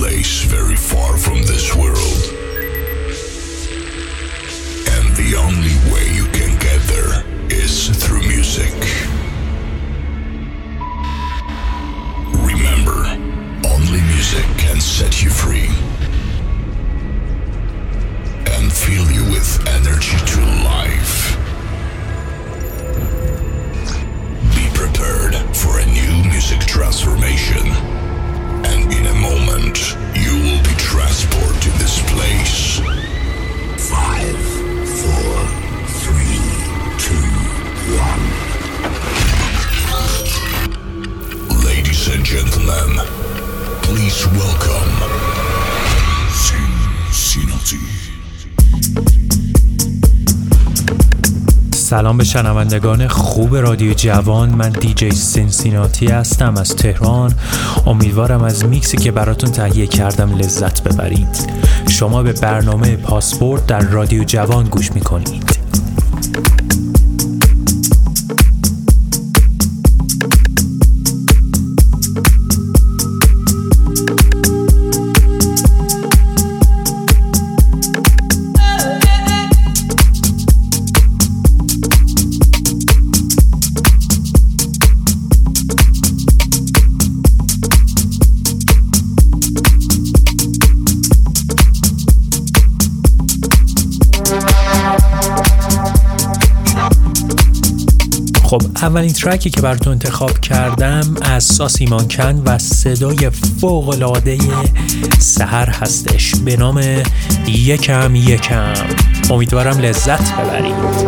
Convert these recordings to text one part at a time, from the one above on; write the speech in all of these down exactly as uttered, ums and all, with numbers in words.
place very far from this world. And the only way you can get there is through music. Remember, only music can set you free and fill you with energy to life. Be prepared for a new music transformation, and in a moment you will be transported to this place. Five, four, three, two, one. Ladies and gentlemen, please welcome Cincinnati. سلام به شنوندگان خوب رادیو جوان. من دیجی سینسیناتی هستم از تهران. امیدوارم از میکسی که براتون تهیه کردم لذت ببرید. شما به برنامه پاسپورت در رادیو جوان گوش میکنید. خب اولین ترکی که براتون انتخاب کردم از ساسی مانکن و صدای فوق‌العاده سحر هستش به نام یکم یکم. امیدوارم لذت ببرید.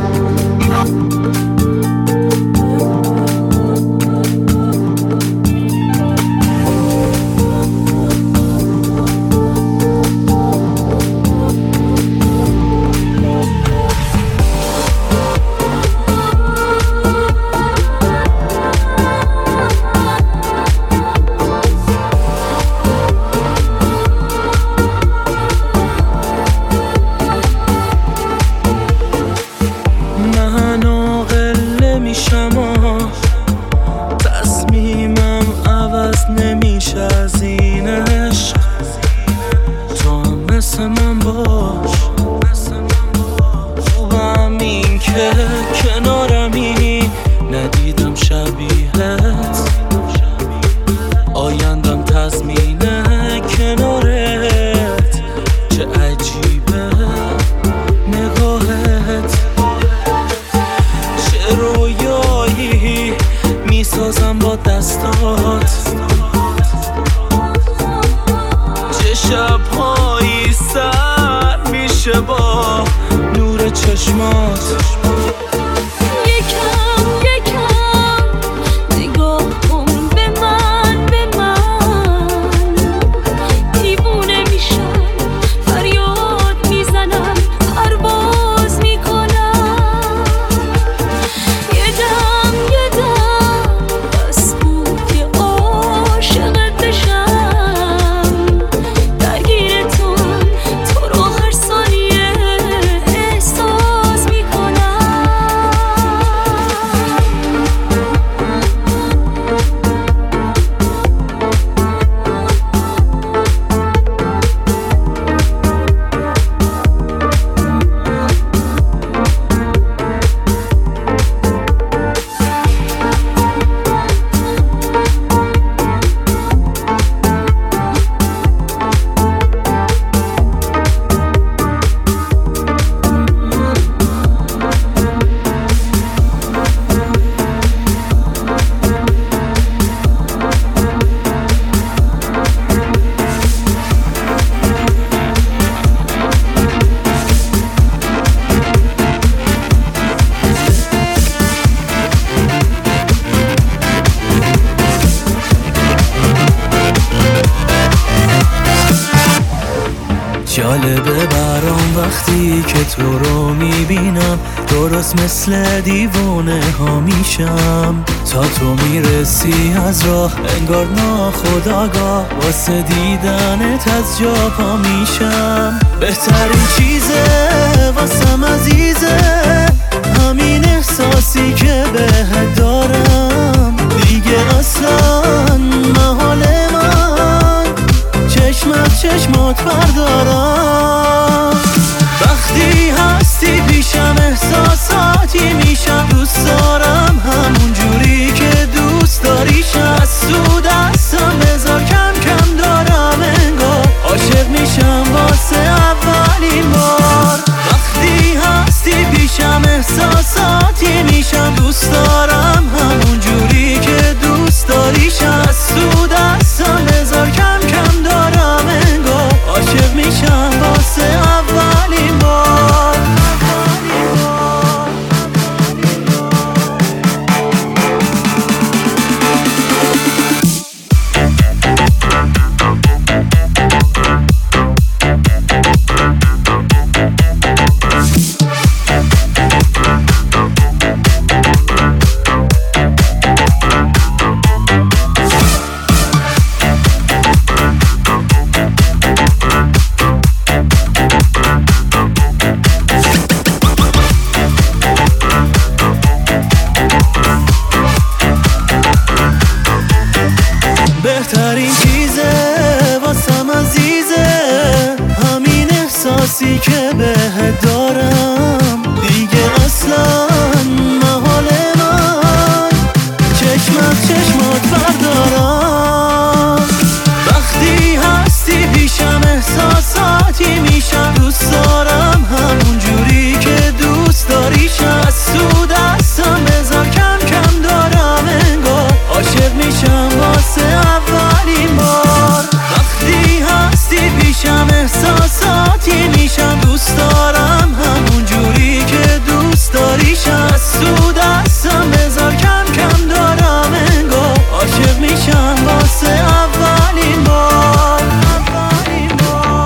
جالبه برام وقتی که تو رو میبینم، درست مثل دیوونه ها میشم. تا تو میرسی از راه انگار ناخودآگاه، واسه دیدنت از جا پا میشم. بهترین چیزه واسم عزیزه همین احساسی که بهت دارم. دیگه اصلا محال من احساساتی میشم. دوست دارم همون جوری که دوست داریشم. از تو دستم بذار کم کم دارم انگار عاشق میشم واسه اولین بار. وقتی هستی پیشم احساساتی میشم. دوست دارم همون جوری که دوست داریشم. از تو دستم بذار کم کم دارم انگار عاشق میشم واسه اولین بار. بهترین چیزه واسم عزیزه همین احساسی که بهت دارم. دیگه اصلا محال من چشمت چشمات بردارم. وقتی هستی پیشم احساساتی میشم. دوست دارم همون جوری که دوست داریشم. از تو دستم بذار کم کم دارم انگار عاشق میشم واسه اولین بار. وقتی هستی پیشم احساساتی میشم. دوست دارم همون جوری که دوست داریشم. از تو دستم بذار کم کم دارم انگار عاشق میشم واسه اولین بار. اولین بار.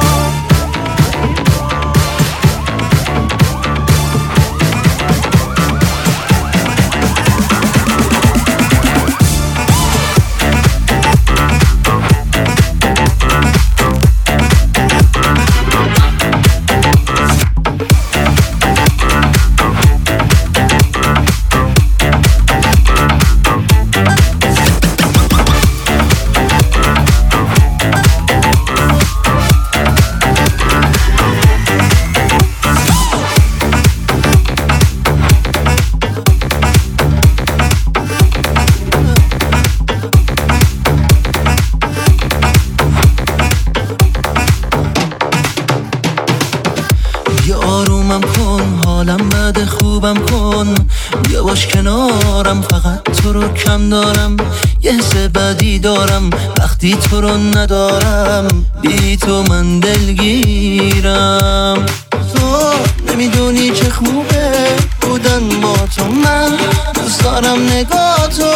آرومم کن حالم بد خوبم کن. بیا باش کنارم فقط تو رو کم دارم. یه حس بدی دارم وقتی تو رو ندارم. بی تو من دلگیرم. تو نمیدونی چه خوبه بودن با تو. من دوست دارم نگاه تو.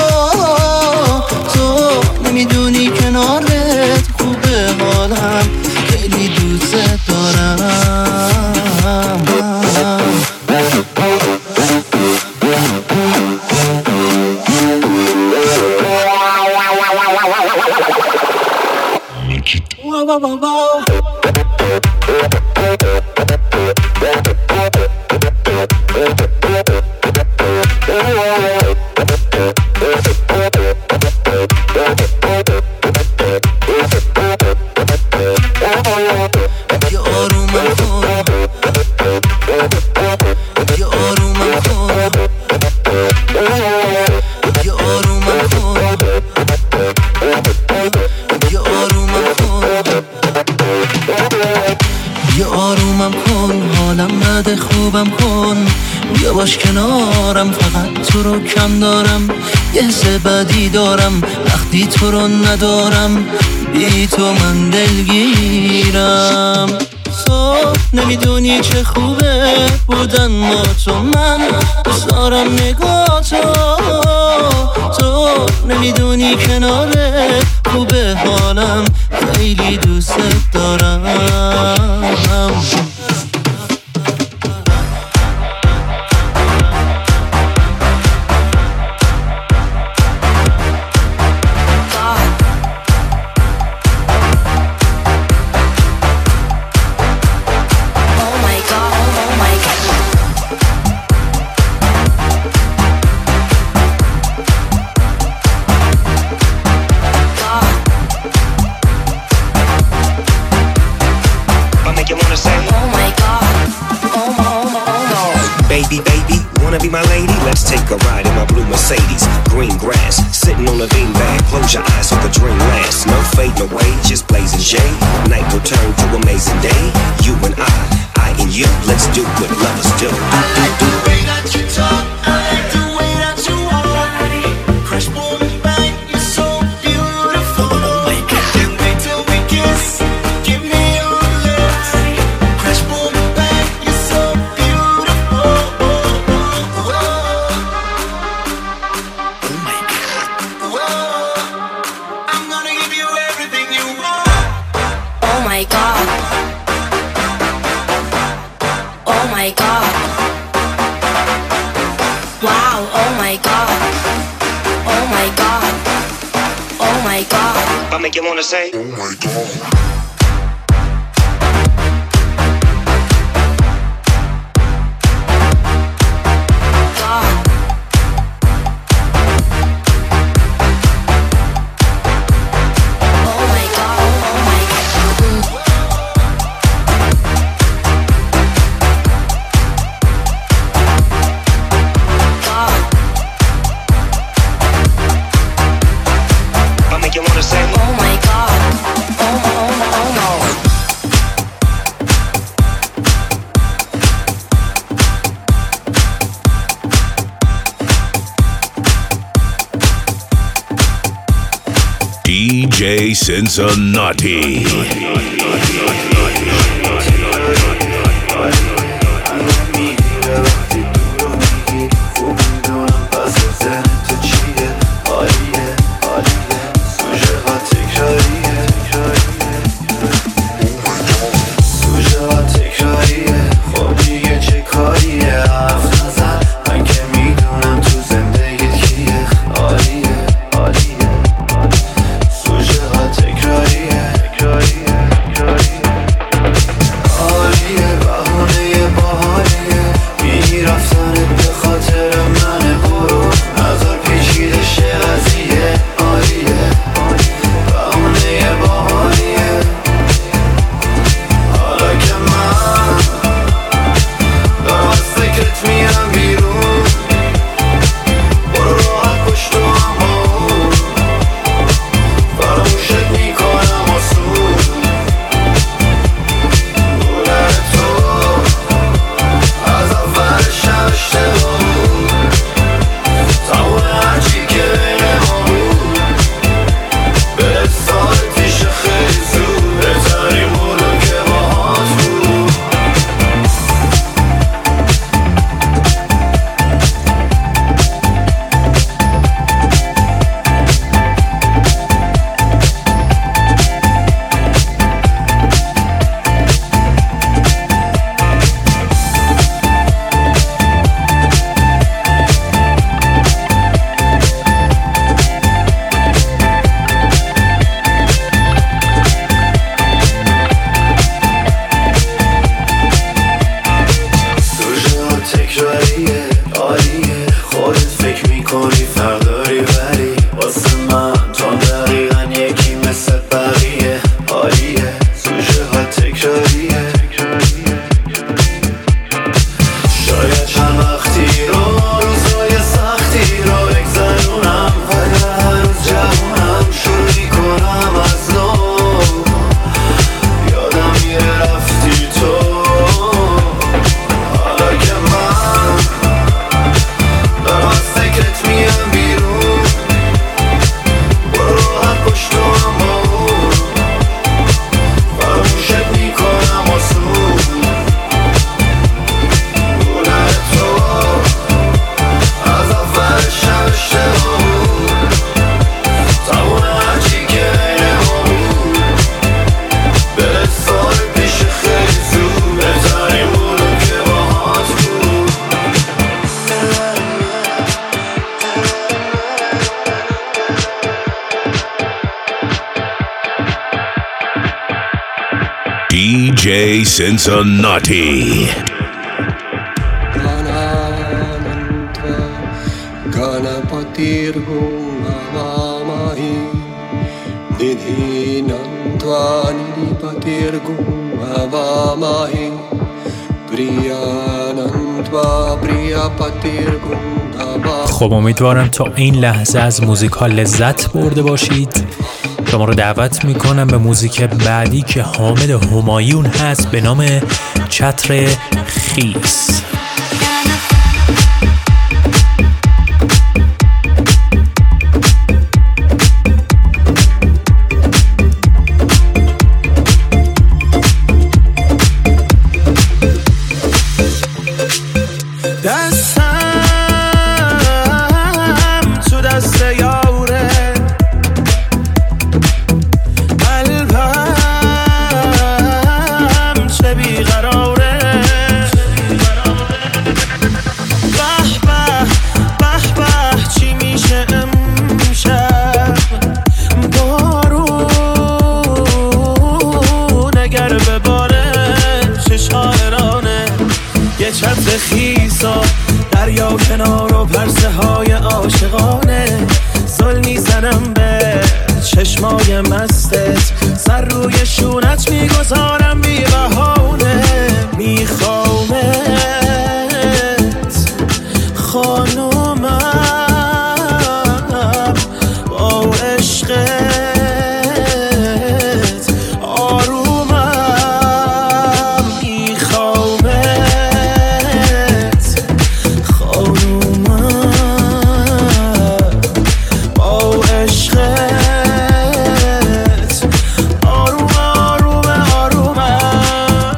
تو نمیدونی کنارت خوبه حالم. خیلی دوست دارم. Wow, wow, wow, wow. بیا باش کنارم فقط تو رو کم دارم. یه حس بدی دارم وقتی تو رو ندارم. بی تو من دلگیرم. تو نمیدونی چه خوبه بودن با تو. من دوست دارم نگاه تو. تو نمیدونی کنارت خوبه حالم. خیلی دوست دارم. Mercedes, green grass, sitting on a beanbag. Close your eyes so the dream lasts. No fading away, just blazing shade. Night will turn to amazing day. You and I, I and you, let's do what lovers do. I like the way that you talk, I like the way that you walk. Crash boom bang, you're so beautiful. Oh my God. Can't wait till we kiss, give me your lips. Crash boom bang, you're so beautiful. Oh my God. Whoa. I'm gonna give you everything you want. Oh my God. Oh my God. Wow, oh my God. Oh my God. Oh my God. I make you wanna say, oh my God. D J Cincinnati. D J Cincinnati. Priyanantva Priya خب امیدوارم تا این لحظه از موزیک ها لذت برده باشید. شما رو دعوت میکنم به موزیک بعدی که حامد همایون هست به نام چتر خیس. دریا کنار و پرسه های عاشقانه زل میزنم به چشمای مستت سر روی شونت میگذارم بی بهانه میخوامت خانومم با عشقت آرومم میخوامت خانومم با عشقت آروم آروم آرومم.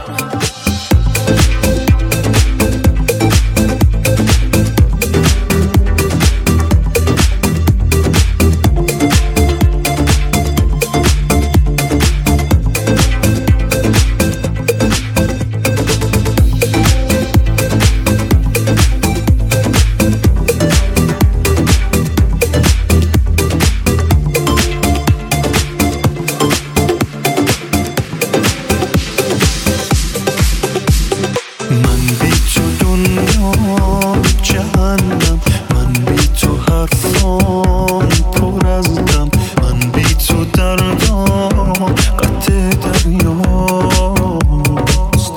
من بی تو دنیا جهنم، من بی تو حرفام پر از دم، من بی تو دردام قطع دریاست،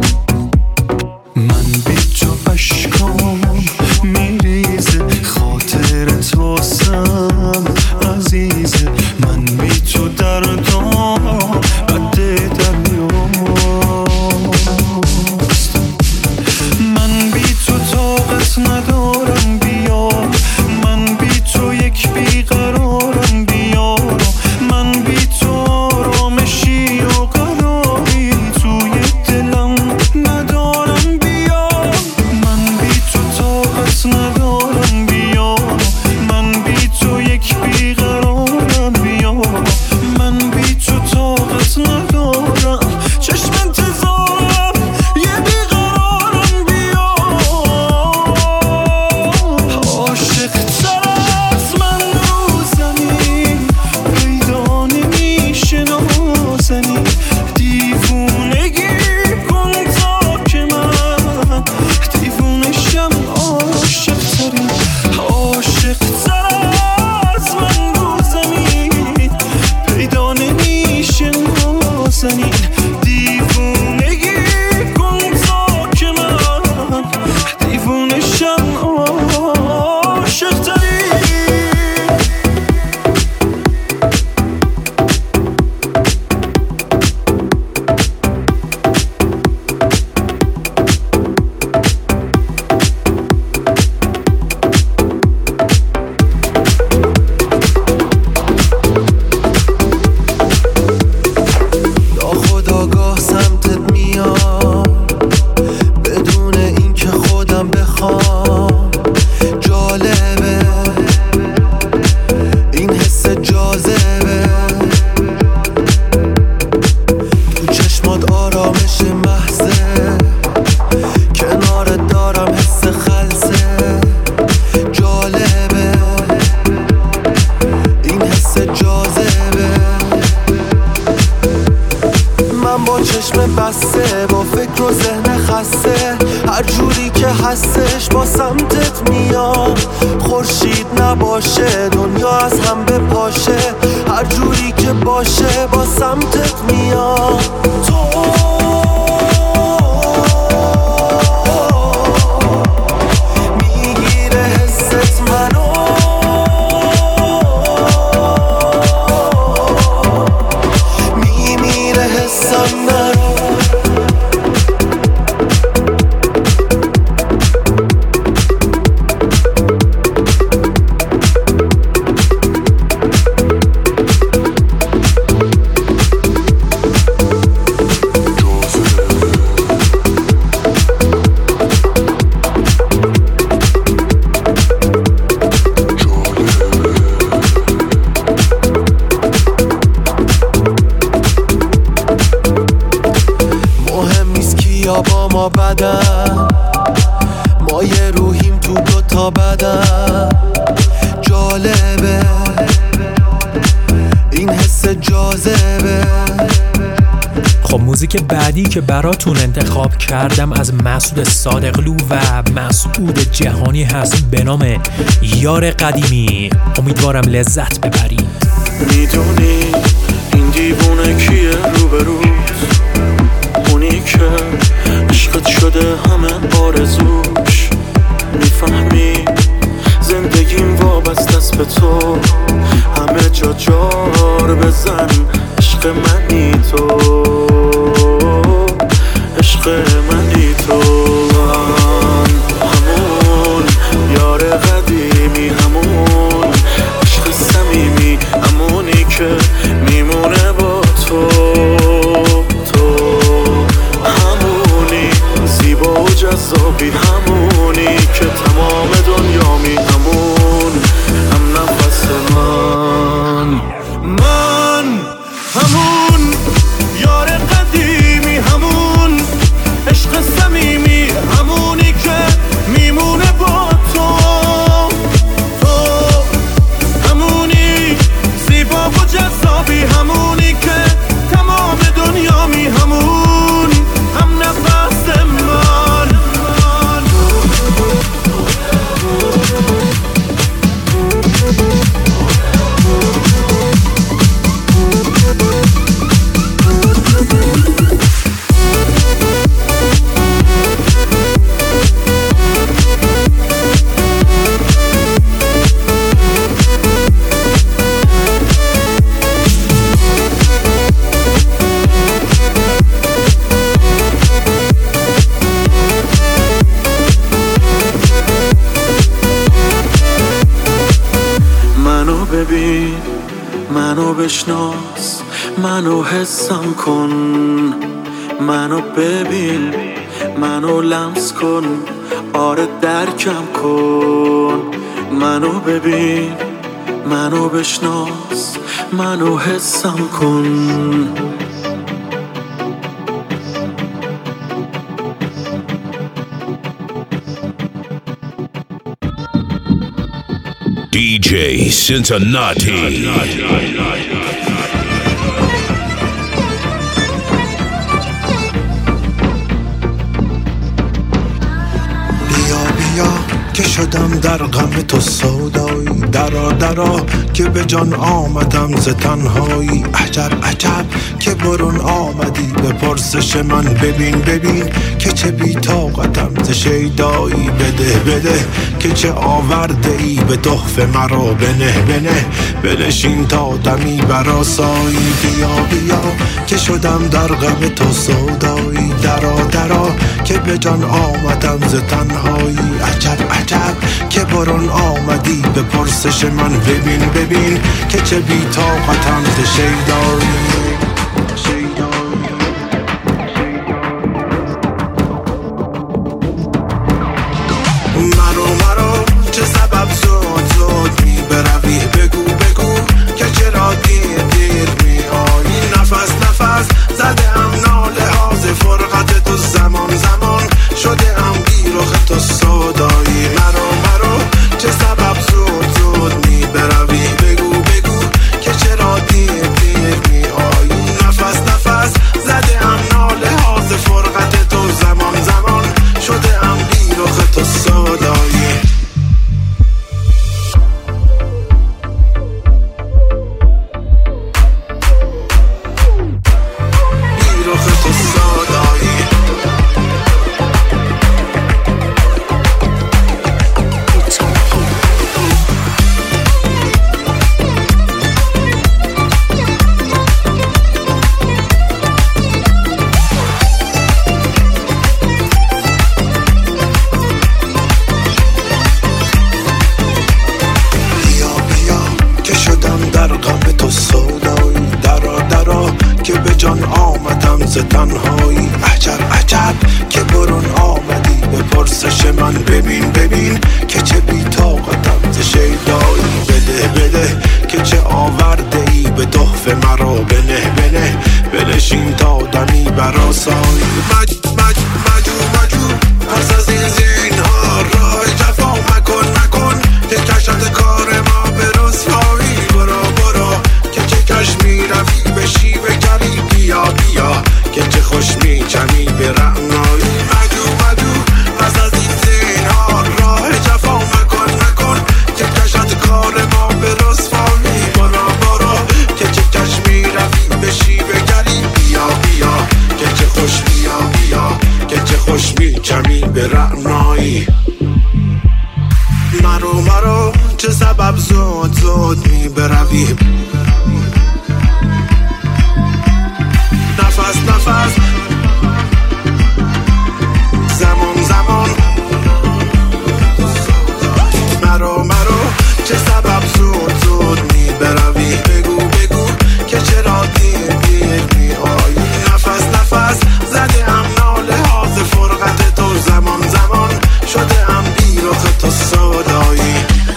من بی تو اشکام میریزه خاطرت واسم عزیزه، من بی تو دردام قطع دریاست، من بی تو طاقت ندارم بیا، من بی تو یک بیقرارم بیا، من بی تو آرامشی و قراری توی دلم ندارم بیا، من بی تو طاقت ندارم بیا، من بی تو یک بیقرارم بیا، من بی تو طاقت ندارم چشم انتظارم یه بیقرارم بیا، عاشق تر از من رو زمین پیدا نمیشه نازنین، دیوونگی کن تا که من دیوونشم عاشق ترین، عاشق تر از من رو زمین پیدا نمیشه نازنین، دیوونگی کن تا که من دیوونشم عاشق ترین. ناخودآگاه سمتت میام بدون اینکه خودم بخوام، جالبه این حس جاذبه، تو چشمات آرامش محضه، کنارت دارم حس خلسه، جالبه این حس جاذبه، من با چشم بسته با فکر و ذهن خسته، هر جوری که هستش با سمتت میام، خورشید نباشه دنیا از هم بپاشه، هر جوری که باشه با سمتت میام، تو با یه روحیم تو دوتا بدن. جالبه این حس جاذبه. خب موزیک بعدی که براتون انتخاب کردم از مسعود صادقلو و مسعود جهانی هست به نام یار قدیمی. امیدوارم لذت ببرید. میدونی این دیوونه کیه روبروت؟ اونی که عشقت شده همه آرزوش. میفهمی زندگیم وابسته است به تو، همه جا جار بزن عشق منی تو، عشق منی تو. همون یار قدیمی، همون عشق صمیمی، همونی که میمونه با تو. تو همونی زیبا و جذابی، همونی که تمام دنیامی، همون هم نفس من. من همون یار قدیمی، همون عشق صمیمی، همونی که میمونه با تو. تو همونی زیبا و جذابی، همونی که تمام دنیامی، همون هم نفس من. منو ببین، منو بشناس، منو حسم کن. منو ببین، منو لمس کن، آره درکم کن. منو ببین، منو بشناس، منو حسم کن. دی جی Cincinnati. که شدم در غم تو سودایی. درا درا که به جان آمدم ز تنهایی. عجب عجب که برون آمدی به پرسش من. ببین ببین که چه بی طاقتم ز شیدایی. بده بده که چه آورده ای به تحفه مرا. بنه بنه بنشین تا دمی برآسایی. بیا بیا که شدم در غم تو سودایی. درا درا که به جان آمدم ز تنهایی. عجب عجب که برون آمدی به پرسش من. ببین ببین که چه بی طاقتم ز شیدایی. مرو مرو چه سبب زود زود می بروی. بگو بگو که چرا دیر دیر می آیی. نفس نفس زده ام ناله ها ز فرقت تو. زمان زمان شده ام بی رخ تو سودایی. مرو مرو چه سبب زود زود می بروی. بگو بگو که چرا دیر دیر می آیی. نفس نفس زده ام ناله ها ز فرقت تو. زمان زمان شده ام بی رخ تو سودایی. بی رخ تو سودایی. ز تنهایی. عجب عجب که برون آمدی به پرسش من. ببین ببین که چه بی طاقتم ز شیدایی. بده بده که چه آورده ای به تحفه مرا. بنه بنه بنشین تا دمی برآسایی. مج مج مجو مجو پس از این زینهار کمی به رعنایی. مرو مرو چه سبب زود زود می برویم، نفس نفس زمان زمان. مرو مرو چه سبب زود زود می بروی، بگو بگو که چرا دیر دیر می آیی. نفس نفس زده ام ناله ها ز فرقت تو، زمان زمان شده ام بی رخ تو سودایی.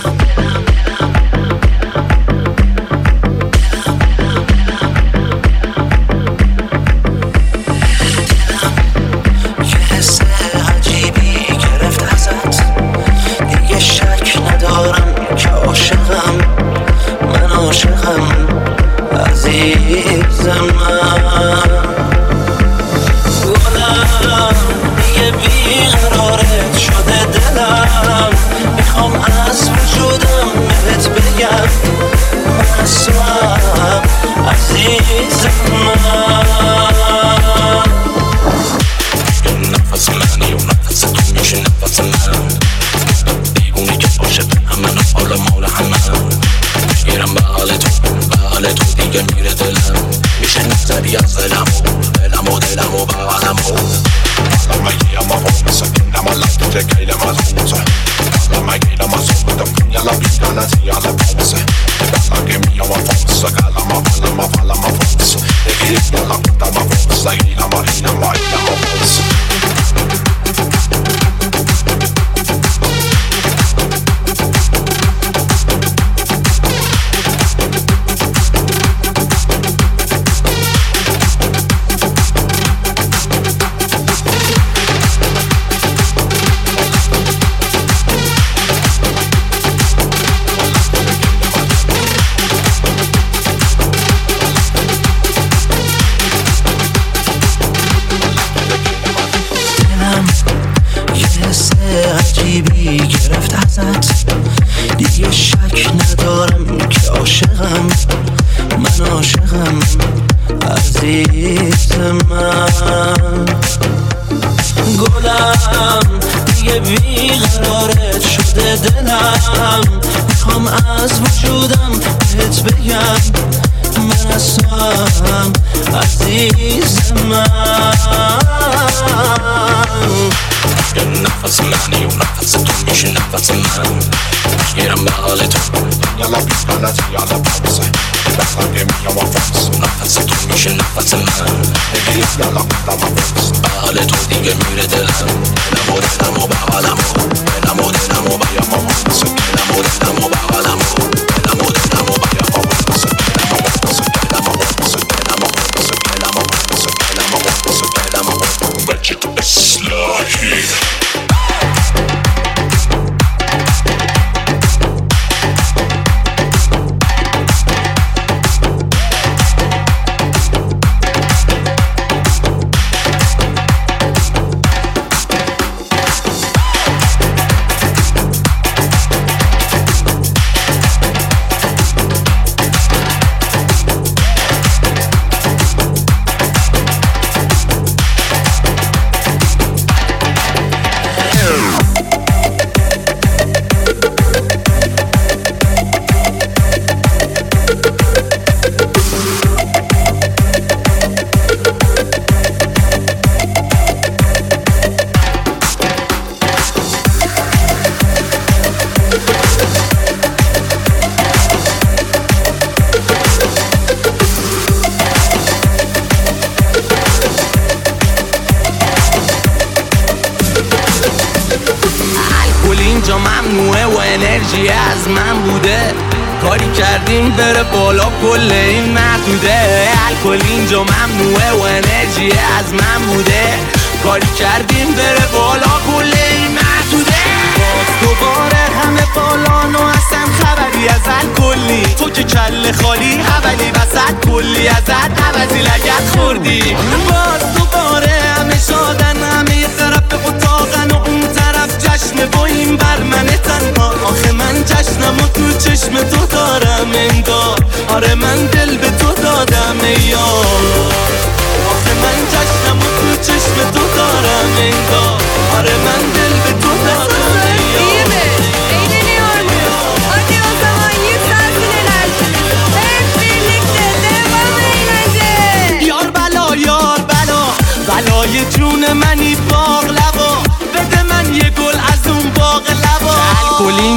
از من بوده کاری کردیم بره بالا کل این محدوده. الکل اینجا ممنوعه و انرژی از من بوده کاری کردیم بره بالا کل این محدوده. باز دوباره همه بالان و اصلا خبری از الکلی، تو که کل خالی حولی وسط کلی ازت عوضی لگت خوردی. باز دوباره همه شادن همه یه طرف به اتاقن و اون طرف جشن با این بر من تنها. آخه من جشنم و تو چشم تو دارم انگار، آره من دل به تو دادم یار. آخه من جشنم و تو چشم تو دارم انگار، آره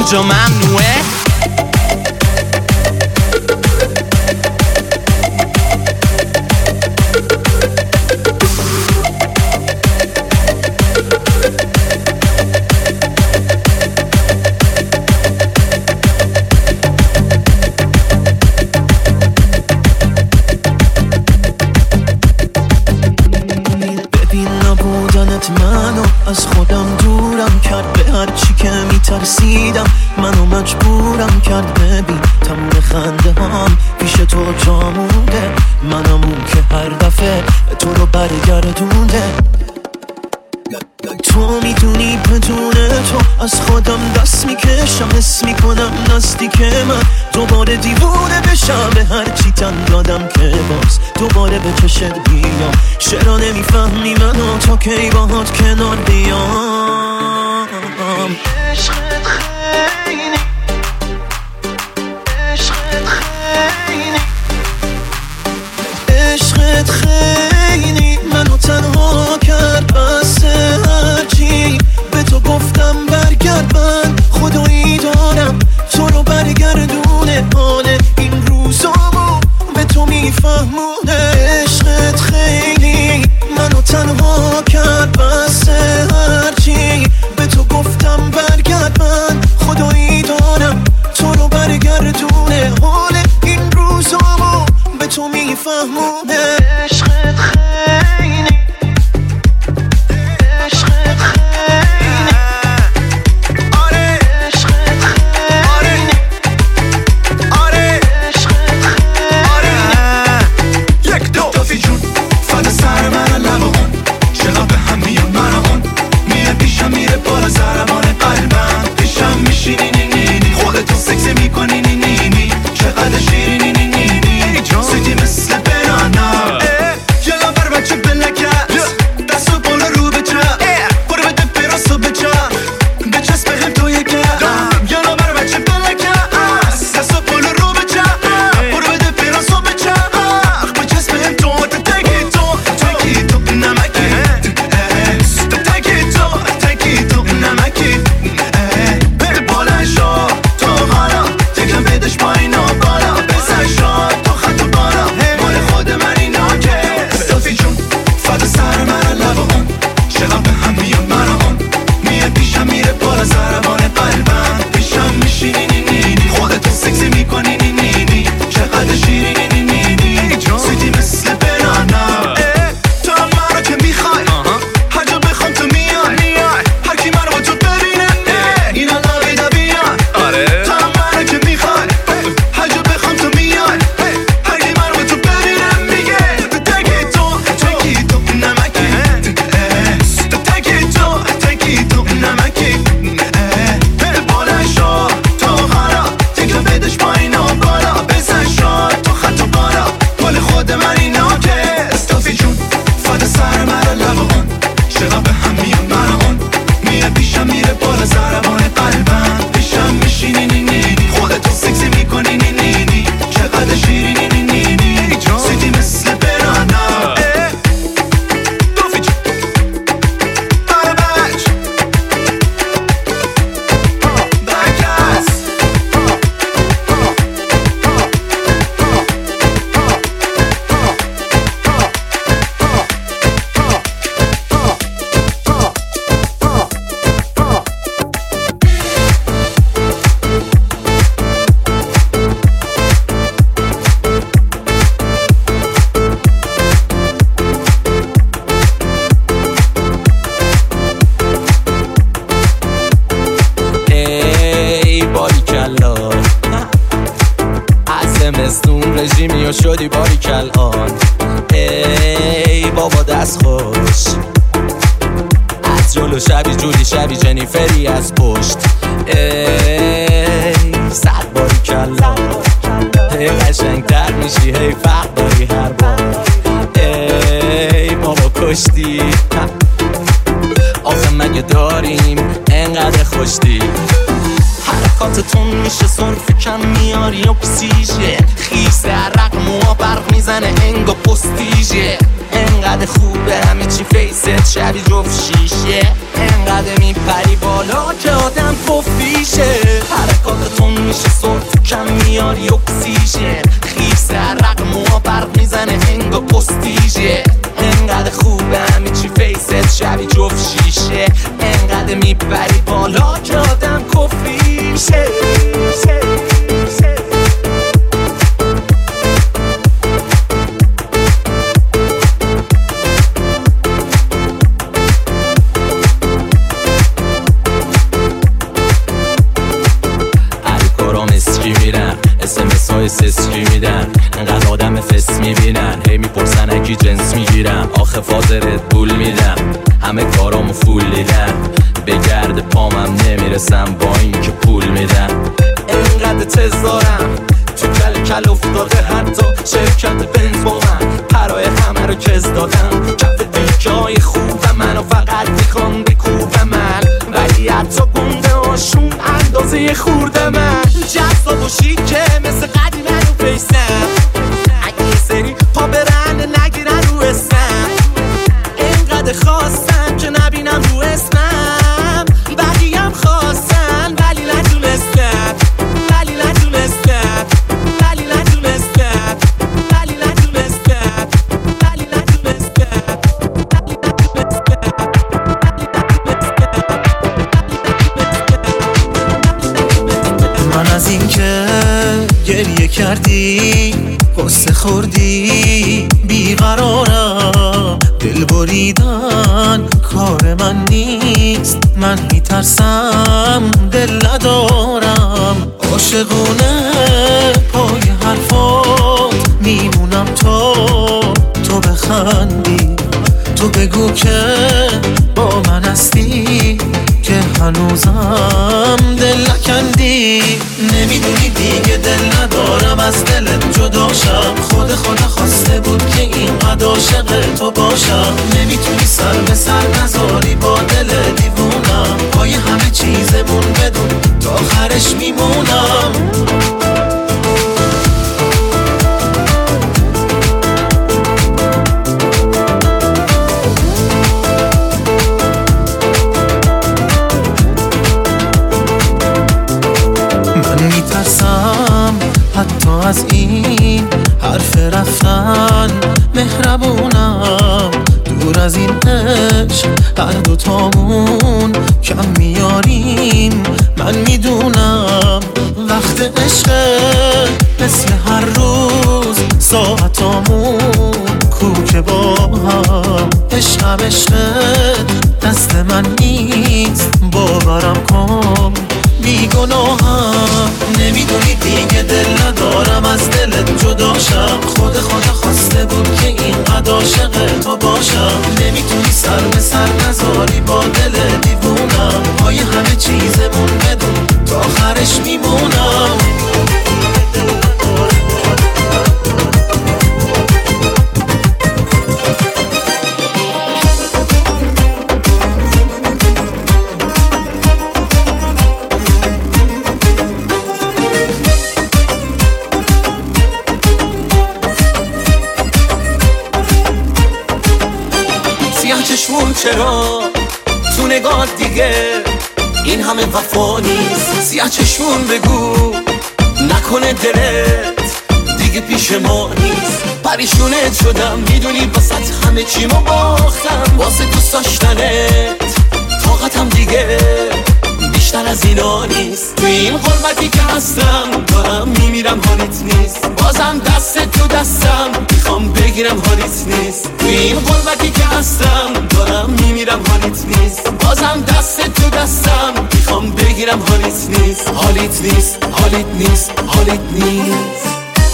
کجا ممنوعه؟ از خودم دورم کرد، به هر چی که میترسیدم منو مجبورم کرد. ببین تموم خنده هام پیش تو جا مونده، منم اون که هر دفعه تو رو برگردونده. تو میدونی بدون تو از خودم دست میکشم، حس میکنم نزدیک من دوباره دیوونه بشم. به هر چی تن دادم که باز دوباره به چشت بیام. چرا نمیفهمی منو تا کی باهات کنار بیام؟ عشقت خیلی عشقت خیلی عشقت خیلی منو تنها کرد. بس هرچی به تو گفتم برگرد، من خدایی دارم تو رو برگردونه. حال این روزامو به تو میفهمونه. عشقت خیلی منو تنها کرد. بس هرچی به تو گفتم برگرد، من خدایی دارم تو رو برگردونه. حال این روزامو به تو میفهمونه. عشقت خیلی عشقت خیلی آره عشقت خیلی آره عشقت خیلی یک دو توفی جون فدا سر من لبان چقدر به هم میاد من آن میاد پیشم میره بالا ضربان قلبم پیشم میشینی نی نی نی خودتو سکسی میکنی نی نی نی چقدر شیرینی نی نی نی سیدی مثل بنانا یلا بر بچه بلکت دستو بالا رو به چپ برو بده براسو به چپ بچسب هم تو یکم. یلا بر بچه بلکت دستو بالا رو به چپ برو بده براسو به چپ بچسب هم تو تکی تو تکی تو نمکی تکی تو تکی تو نمکی بده بالا شو تو حالا تکم بدش پایین و بالا بزن شو تو خط و بالا مال خود من اینا که استافی جون فدا سر من لبان چقدر به هم میاد من آن میاد پیشم میره بالا ضربان قلبم پیشم میشینی نی نی نی خودتو سکسی میکنی نی نی نی چقدر شیرینی نی نی نی سیدی مثل بنانا تو هم منو که میخوای هر جا بخوام تو میای هر کی منو با تو ببینه اینا لاغیده بیان. تو هم منو که میخوای هر جا بخوام تو میای هر کی منو با تو ببینه میگه تکی تو تکی تو نمکی تکی تو تکی تو نمکی بده بالا شو تو حالا تکم بدش پایین و بالا بزن شو تو خط و بالا مال خود من اینا که استافی جون فدا سر من لبان چقدر به هم میاد من آن میاد پیشم میره بالا ضربان قلبم پیشم میشینی نی نی نی خودتو سکسی میکنی نی نی نی چقدر شیرینی نی نی نی سیدی مثل بنانا دوفی جون آره بچ برکس ای باریکلا از زمستون رژیمی و شدی باریکالان. ای بابا دست خوش از جلو شبی جولی شبی جنیفری از پشت. ای صد باریکلا هی قشنگتر میشی هی فرق داری هر بار. ای بابا کشتی آخه مگه داریم انقدر خوشتی حرکاتتون میشه صرف کم میاری و پسیشه خیسه عرق موها برق میزنه انگا پستیشه انقدر خوبه همه چی فیست شبی جفت شیشه انقدر میپری بالا که آدم پفیشه هر کم میاری اکسیژن خیس رقم و برق میزنه هنگا پستیژه انقدر خوبه همین چی فیست شبی جفت شیشه انقدر میبری بالا که آدم کفیشه اسمس های سسکی میدن انقدر آدم فس میبینن هی میپرسن اکی جنس میگیرم آخه فاز ردبول میدم همه کارامو فول دیدن به گرد پامم نمیرسم با این که پول میدن انقدر تز دارم تو کل کل افتاده حتی شرکت بنز با من پرای همه رو کز دادم کف دیگه های خوب منو فقط میخوام بکوب من ولی حتی گنده هاشون اندازه خورده من جذاب و شیکه مثل قدیمه رو فیسم اگه یه سری پا برن نگیرن رو اسمم انقدر خواستم که نبینم رو اسمم بقیم خواستن ولی نتونستم ولی نتونستم ولی نتونستم ولی نتونستم ولی نتونستم من از این که گریه کردی قصه خوردی بیقرارم دل بریدن کار من نیست من میترسم دل ندارم عاشقونه پای حرفات میمونم تا تو بخندی تو بگو که با من هستی که هنوزم دل نکندی نمیدونی دیگه دل ندارم از دلت جداشم خود خدا خواسته بود که اینقدر عاشق تو باشم نمیتونی سر به سر نذاری با دل دیوونم پای همه چیزمون بدون تا آخرش میمونم حتی از این حرف رفتن مهربونم دور از این عشق هر دوتامون کم میاریم من میدونم وقت عشق مثل هر روز ساعتامون کوکه با هم عشقم عشقت دست من نیست باورم کن بیگناهم نمیدونی دیگه دل ندارم از دلت جداشم خود خدا خواسته بود که اینقدر عاشق تو باشم نمیتونی سر به سر نذاری با دل دیوونم پای همه چیزمون بدون تا آخرش میمونم چرا تو نگاه دیگه این همه وفا نیست سیاه چشمون بگو نکنه دلت دیگه پیش ما نیست پریشونت شدم میدونی واسه همه چی ما باختم واسه دوست داشتنت طاقتم دیگه بیشتر از اینا نیست توی این غربتی که هستم دارم میمیرم حالیت نیست بازم دست تو دستم میخوام بگیرم حالیت نیست توی این غربتی که هستم دارم میمیرم حالیت نیست بازم دست تو دستم میخوام بگیرم حالیت نیست حالیت نیست حالیت نیست حالیت نیست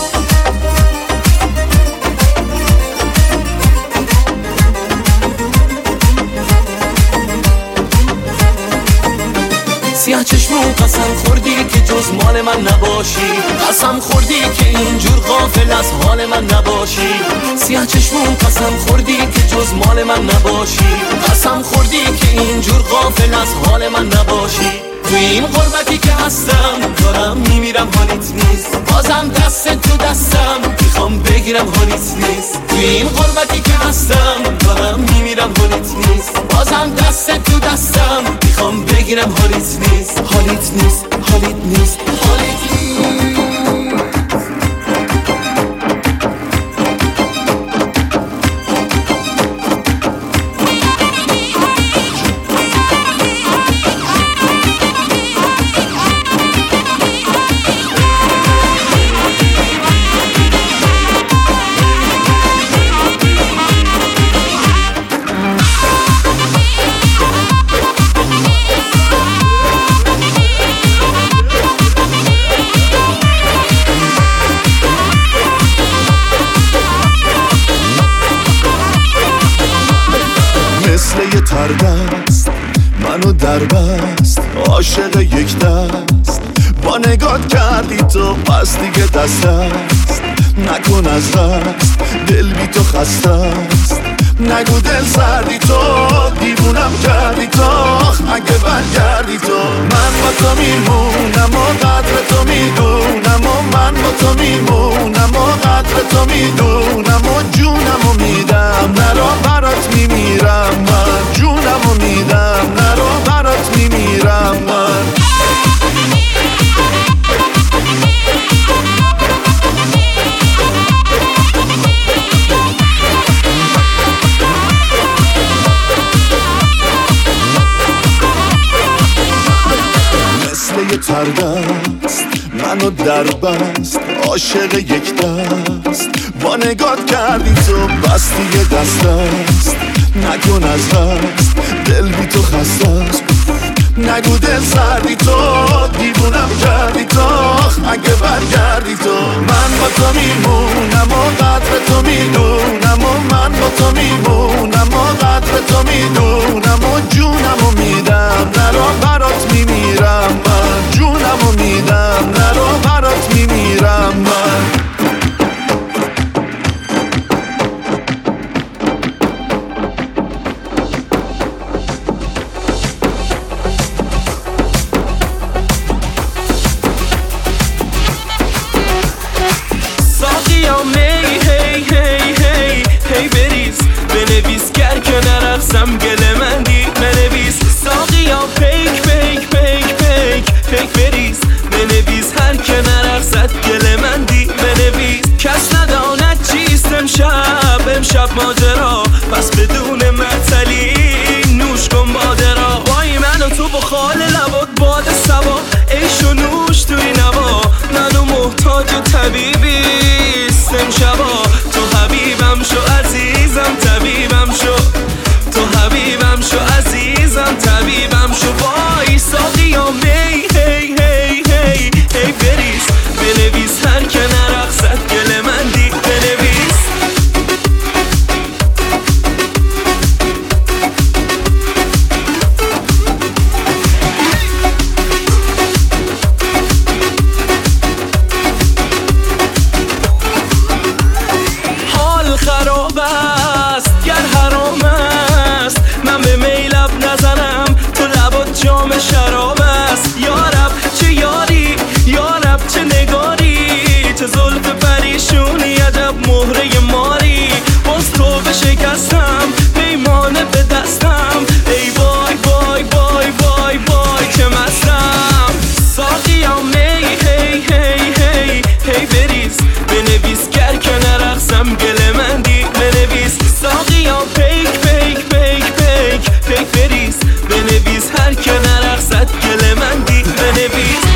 سیاه چشمون قسم خوردی که جز مال من نباشی قسم خوردی که اینجور غافل از حال من نباشی سیاه چشمون قسم خوردی که جز مال من نباشی قسم خوردی که اینجور غافل از حال من نباشی توی این غربتی که هستم دارم میمیرم حالیت نیست بازم دست تو دستم میخوام بگیرم حالیت نیست توی این غربتی که هستم دارم میمیرم حالیت نیست بازم دست تو دستم میخوام بگیرم حالیت نیست حالیت نیست حالیت نیست حالیت نیست دربست عاشق یک دست با نگات کردی تو پس دیگه دست است نکن از دست دل بی تو خسته است نگو دل سردی تو دیوونم کردی تو اگه برگردی تو من با تو میمونم و قدر تو میدونم و من با تو میمونم و قدر تو میدونم و جونم و میدم نرو برات میمیرم من جونم و میدم نرو برات میمیرم من یه تردست منو در بست عاشق یک دست با نگات کردی تو بس دیگه دست است نکن از دست دل بی تو خسته است نگو دل سردی تو دیوونم کردی تو اگه برگردی تو من با تو میمونم و قدر تو میدونم و من با تو میمونم و قدر تو میدونم و جونم و میدم نرو برات میمیرم من جونم و میدم نرو برات میمیرم من نرقصم گل من دی بنویس ساقی ها پیک پیک پیک پیک پیک بریز بنویس هر که نرقصد گل من دی بنویس کس نداند چیست امشب امشب ماجرا پس بدون معطلی نوش کن باده را وای من و تو با خال لبات باد سوا عیش و نوش توی نوا منو محتاج طبیبیست امشبا تو حبیبم شو عزیزم طبیبم شو تو حبیبم شو عزیزم طبیبم شو وای ساقی ها می هی هی هی هی بریز بنویس هر که نرقصد گل من دی بنویس حال خراب است گر حرام است من به میلب نزنم تو لبات جام شراب است یارب چه یاری یارب چه نگاری چه زلف پریشونی عجب مهره ماری باز تو بشکستم پیمانه به دستم ای وای وای وای وای وای که مستم ساقی ها می هی هی هی هی بریز بنویس گر که نرقصم گل من دی بنویس ساقی ها پیک پیک پیک پیک پیک بریز بنویس هر که نرقصد گل من دی بنویس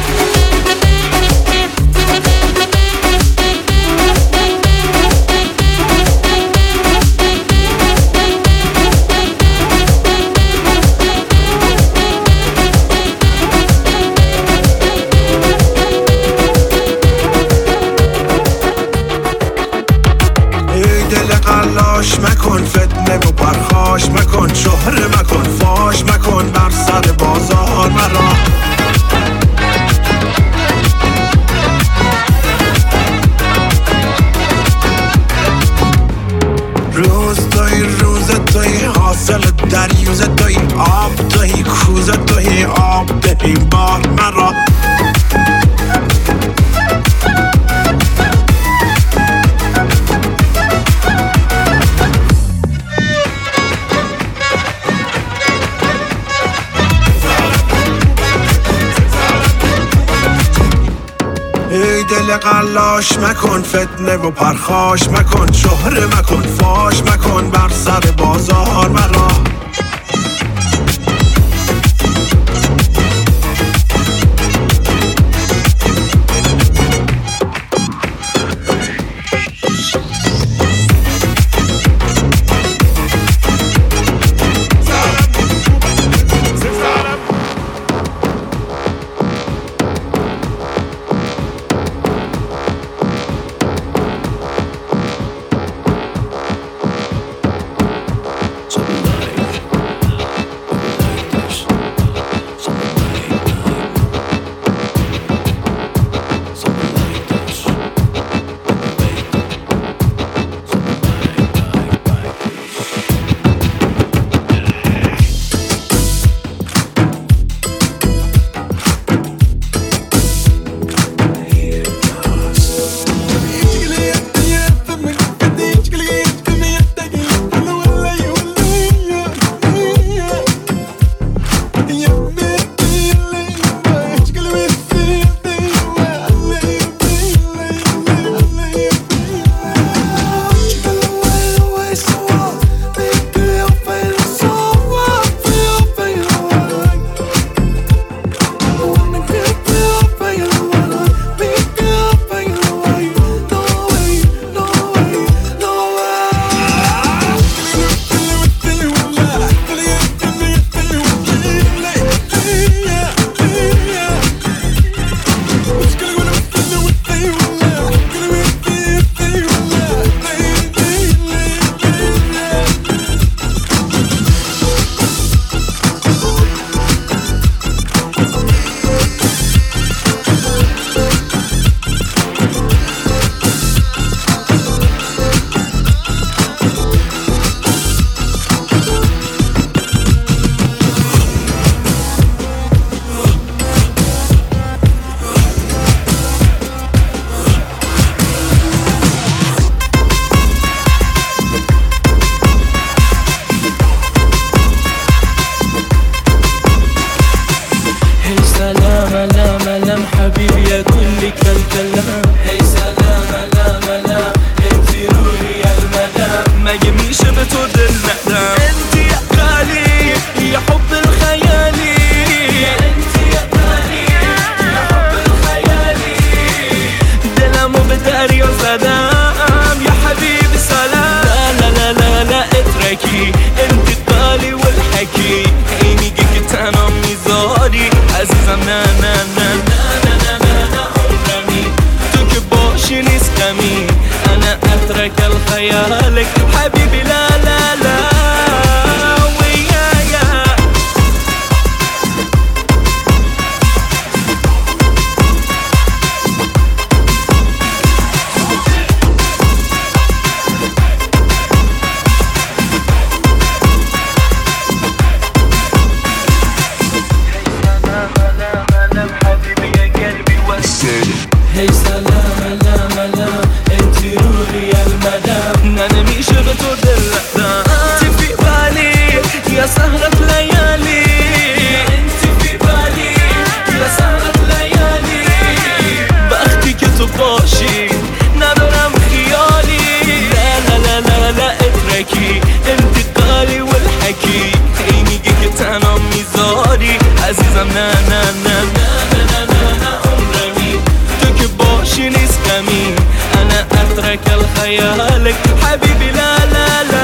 قلاش مکن فتنه و پرخاش مکن شهره مکن فاش مکن بر سر بازار مرا روز توی روز توی حاصل دریوز توی آب توی کوزه توی آب دهی بار مرا ای دل قلاش مکن فتنه و پرخاش مکن شهره مکن فاش مکن بر سر بازار مرا عزیزم نه نه نه نه نه نه نه نه عمرمی تو که باشی نیست غمی انا اترك الخيالك حبيبي لا لا لا ويايا هی سلام سلام سلام انتي روحي يا المدام انا نمیشه به تو دل ندم انتي في بالي يا سهرة ليالي انتي في بالي يا سهرة ليالي وقتی که تو باشی ندارم خیالی لا لا لا لا لا اترکی انتقالی والحکی هی میگه که تنها میذاری عزیزم نه نه نه نه نه نه نه عمرمی تو که باشی نیست غمی انا اترك الخيالك حبيبي لا لا لا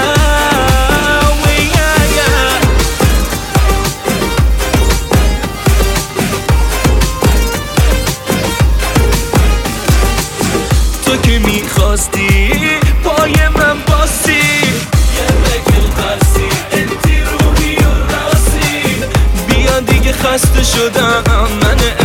ويايا تو که میخواستی پای من باسی یه بکل قصی انتی روحی و راسی بیا دیگه خسته شدم من